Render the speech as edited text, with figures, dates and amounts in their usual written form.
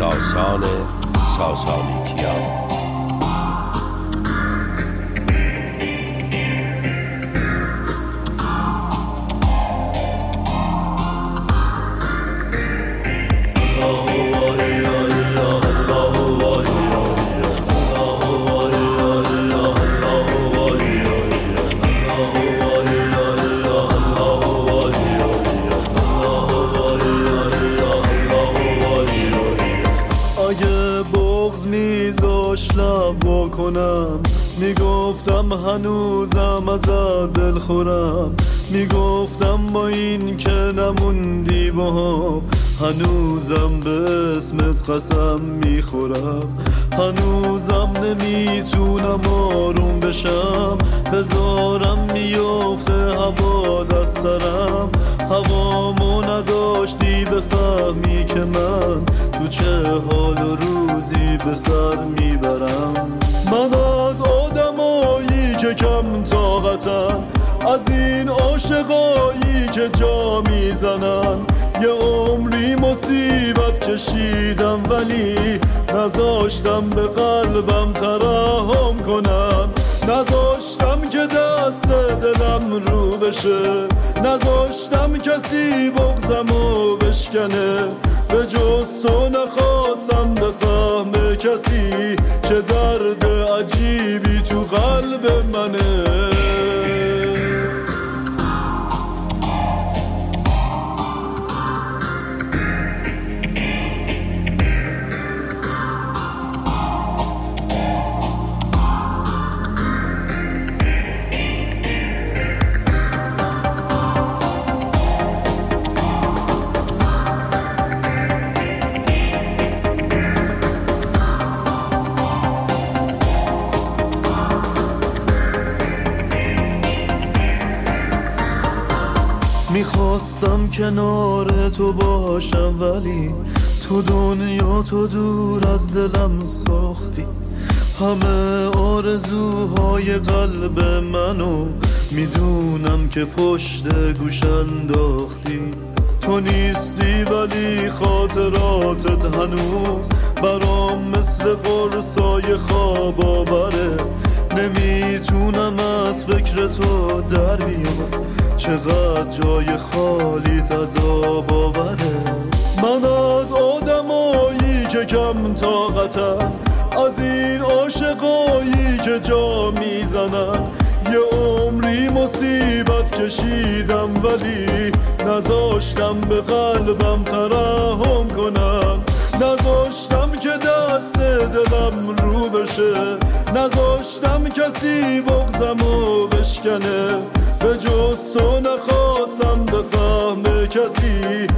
ساسان ساسانیکیان. میگفتم هنوزم ازت دل خورم، میگفتم با این که نموندی با هم، هنوزم به اسمت قسم میخورم، هنوزم نمیتونم آروم بشم، بذارم میفته هوا دست سرم، هوامو نداشتی بفهمی که من تو چه حال و روزی به سر میبرم. من از آدمایی که کم طاقتن، از این عاشقایی که جا میزنن، یه عمری مصیبت کشیدم ولی نذاشتم به قلبم ترحم کنن، نذاشتم که دست دلم رو بشه، نذاشتم کسی بغضمو بشکنه، به جز تو نخواستم بفهمه کسی چه درد عجیبی تو قلب منه. میخواستم کنار تو باشم ولی تو دنیا تو دور از دلم ساختی، همه آرزوهای قلب منو میدونم که پشت گوش انداختی، تو نیستی ولی خاطراتت هنوز برام مثل قرصای خواب آوره، نمیتونم از فکر تو در بیام، چقدر جای خالی عذاب آوره. من از آدمایی که کم طاقتن، از این عاشقایی که جا میزنن، یه عمری مصیبت کشیدم ولی نذاشتم به قلبم ترحم کنن، نذاشتم که دست دلم رو بشه، نذاشتم کسی بغضمو بشکنه، به جز تو نخواستم بفهمه کسی